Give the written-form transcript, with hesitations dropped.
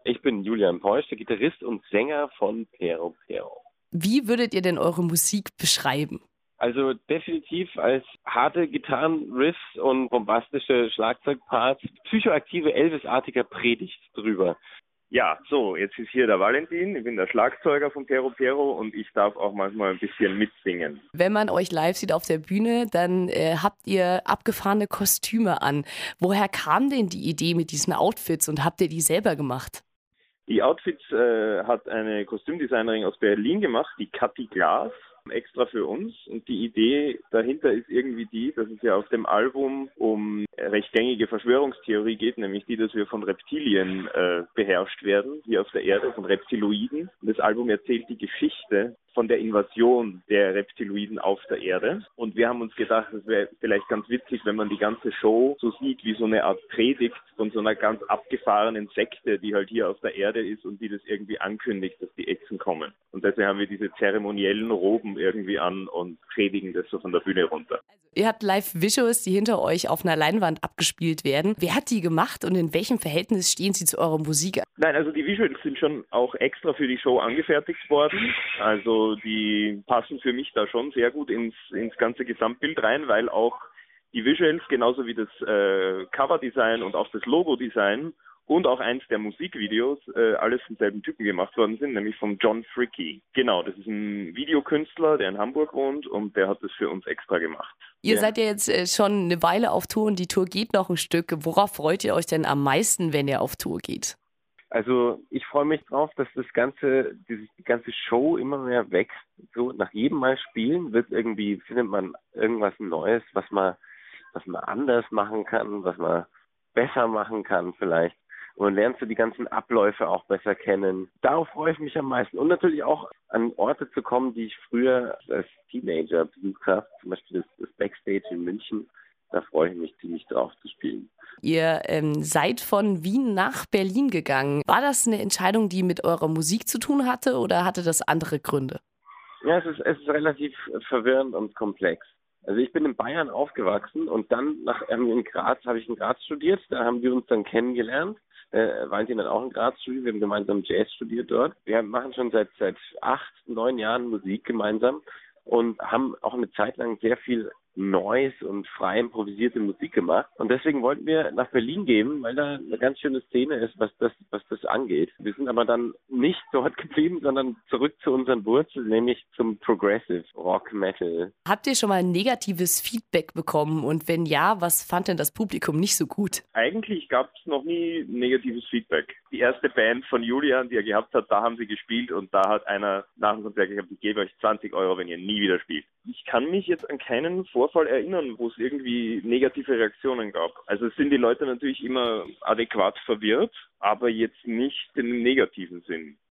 Ich bin Julian Peusch, der Gitarrist und Sänger von Pero Pero. Wie würdet ihr denn eure Musik beschreiben? Also definitiv als harte Gitarrenriffs und bombastische Schlagzeugparts, psychoaktive Elvis-artiger Predigt drüber. Ja, so, jetzt ist hier der Valentin, ich bin der Schlagzeuger von Pero Pero und ich darf auch manchmal ein bisschen mitsingen. Wenn man euch live sieht auf der Bühne, dann habt ihr abgefahrene Kostüme an. Woher kam denn die Idee mit diesen Outfits und habt ihr die selber gemacht? Die Outfits hat eine Kostümdesignerin aus Berlin gemacht, die Kathi Glas, extra für uns. Und die Idee dahinter ist irgendwie die, dass es ja auf dem Album um recht gängige Verschwörungstheorie geht, nämlich die, dass wir von Reptilien beherrscht werden, hier auf der Erde, von Reptiloiden. Und das Album erzählt die Geschichte von der Invasion der Reptiloiden auf der Erde. Und wir haben uns gedacht, es wäre vielleicht ganz witzig, wenn man die ganze Show so sieht wie so eine Art Predigt von so einer ganz abgefahrenen Sekte, die halt hier auf der Erde ist und die das irgendwie ankündigt, dass die Echsen kommen. Und deswegen haben wir diese zeremoniellen Roben irgendwie an und predigen das so von der Bühne runter. Ihr habt Live-Visuals, die hinter euch auf einer Leinwand abgespielt werden. Wer hat die gemacht und in welchem Verhältnis stehen sie zu eurer Musik? Nein, also die Visuals sind schon auch extra für die Show angefertigt worden. Also die passen für mich da schon sehr gut ins ganze Gesamtbild rein, weil auch die Visuals genauso wie das Coverdesign und auch das Logo-Design und auch eins der Musikvideos alles vom selben Typen gemacht worden sind, nämlich von John Fricke. Genau, das ist ein Videokünstler, der in Hamburg wohnt und der hat das für uns extra gemacht. Ihr seid ja jetzt schon eine Weile auf Tour und die Tour geht noch ein Stück. Worauf freut ihr euch denn am meisten, wenn ihr auf Tour geht? Also ich freue mich drauf, dass die ganze Show immer mehr wächst. So nach jedem Mal spielen findet man irgendwas Neues, was man anders machen kann, was man besser machen kann vielleicht. Und dann lernst du die ganzen Abläufe auch besser kennen. Darauf freue ich mich am meisten. Und natürlich auch an Orte zu kommen, die ich früher als Teenager besucht habe. Zum Beispiel das Backstage in München. Da freue ich mich ziemlich drauf zu spielen. Ihr seid von Wien nach Berlin gegangen. War das eine Entscheidung, die mit eurer Musik zu tun hatte oder hatte das andere Gründe? Ja, es ist relativ verwirrend und komplex. Also ich bin in Bayern aufgewachsen und dann habe ich in Graz studiert. Da haben wir uns dann kennengelernt. Valentin hat auch in Graz studiert. Wir haben gemeinsam Jazz studiert dort. Wir machen schon seit 8, 9 Jahren Musik gemeinsam und haben auch eine Zeit lang sehr viel Noise und frei improvisierte Musik gemacht. Und deswegen wollten wir nach Berlin gehen, weil da eine ganz schöne Szene ist, was das angeht. Wir sind aber dann nicht dort geblieben, sondern zurück zu unseren Wurzeln, nämlich zum Progressive Rock Metal. Habt ihr schon mal negatives Feedback bekommen? Und wenn ja, was fand denn das Publikum nicht so gut? Eigentlich gab es noch nie negatives Feedback. Die erste Band von Julian, die er gehabt hat, da haben sie gespielt und da hat einer nach dem Konzert gesagt, ich gebe euch 20 Euro, wenn ihr nie wieder spielt. Ich kann mich jetzt an keinen Vorfall erinnern, wo es irgendwie negative Reaktionen gab. Also es sind die Leute natürlich immer adäquat verwirrt, aber jetzt nicht im negativen Sinn.